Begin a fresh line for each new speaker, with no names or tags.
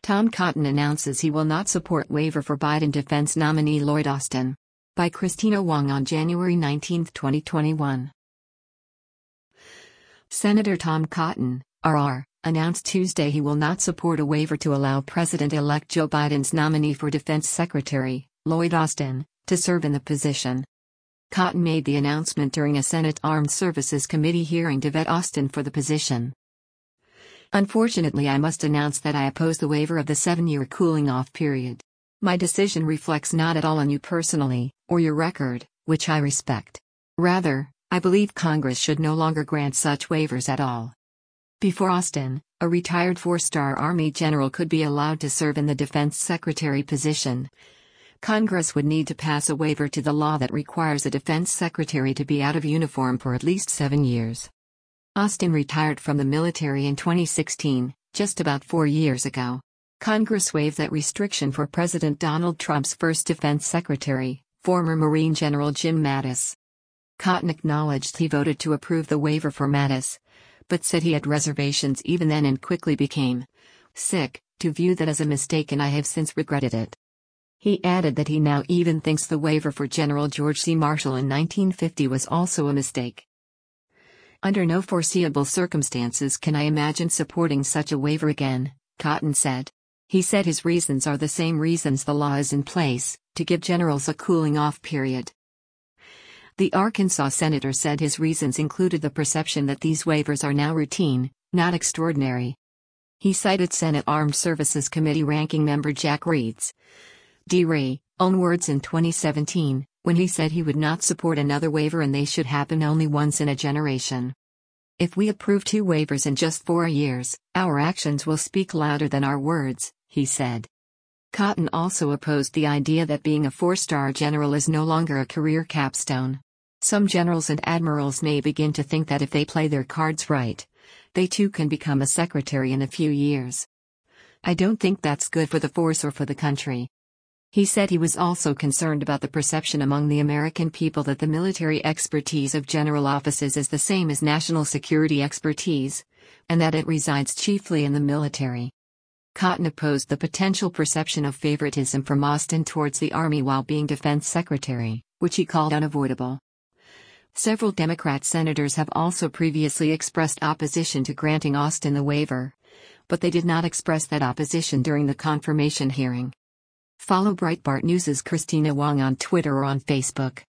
Tom Cotton announces he will not support waiver for Biden defense nominee Lloyd Austin. By Christina Wong on January 19, 2021. Senator Tom Cotton, RR, announced Tuesday he will not support a waiver to allow President-elect Joe Biden's nominee for Defense Secretary, Lloyd Austin, to serve in the position. Cotton made the announcement during a Senate Armed Services Committee hearing to vet Austin for the position. Unfortunately, I must announce that I oppose the waiver of the 7-year cooling-off period. My decision reflects not at all on you personally, or your record, which I respect. Rather, I believe Congress should no longer grant such waivers at all. Before Austin, a retired 4-star Army general could be allowed to serve in the Defense Secretary position. Congress would need to pass a waiver to the law that requires a Defense Secretary to be out of uniform for at least 7 years. Austin retired from the military in 2016, just about 4 years ago. Congress waived that restriction for President Donald Trump's first defense secretary, former Marine General Jim Mattis. Cotton acknowledged he voted to approve the waiver for Mattis, but said he had reservations even then and quickly became sick to view that as a mistake, and I have since regretted it. He added that he now even thinks the waiver for General George C. Marshall in 1950 was also a mistake. Under no foreseeable circumstances can I imagine supporting such a waiver again, Cotton said. He said his reasons are the same reasons the law is in place, to give generals a cooling-off period. The Arkansas senator said his reasons included the perception that these waivers are now routine, not extraordinary. He cited Senate Armed Services Committee Ranking Member Jack Reed's own words in 2017, when he said he would not support another waiver and they should happen only once in a generation. If we approve 2 waivers in just 4 years, our actions will speak louder than our words, he said. Cotton also opposed the idea that being a 4-star general is no longer a career capstone. Some generals and admirals may begin to think that if they play their cards right, they too can become a secretary in a few years. I don't think that's good for the force or for the country. He said he was also concerned about the perception among the American people that the military expertise of general offices is the same as national security expertise, and that it resides chiefly in the military. Cotton opposed the potential perception of favoritism from Austin towards the Army while being Defense Secretary, which he called unavoidable. Several Democrat senators have also previously expressed opposition to granting Austin the waiver, but they did not express that opposition during the confirmation hearing. Follow Breitbart News' Christina Wong on Twitter or on Facebook.